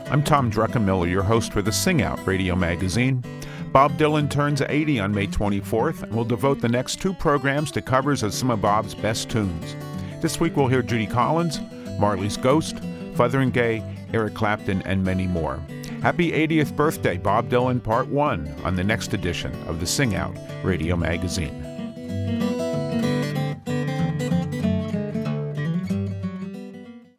I'm Tom Druckenmiller, your host for the Sing Out radio magazine. Bob Dylan turns 80 on May 24th, and we'll devote the next two programs to covers of some of Bob's best tunes. This week we'll hear Judy Collins, Marley's Ghost, Fotheringay, Eric Clapton, and many more. Happy 80th birthday, Bob Dylan, Part 1, on the next edition of the Sing Out radio magazine.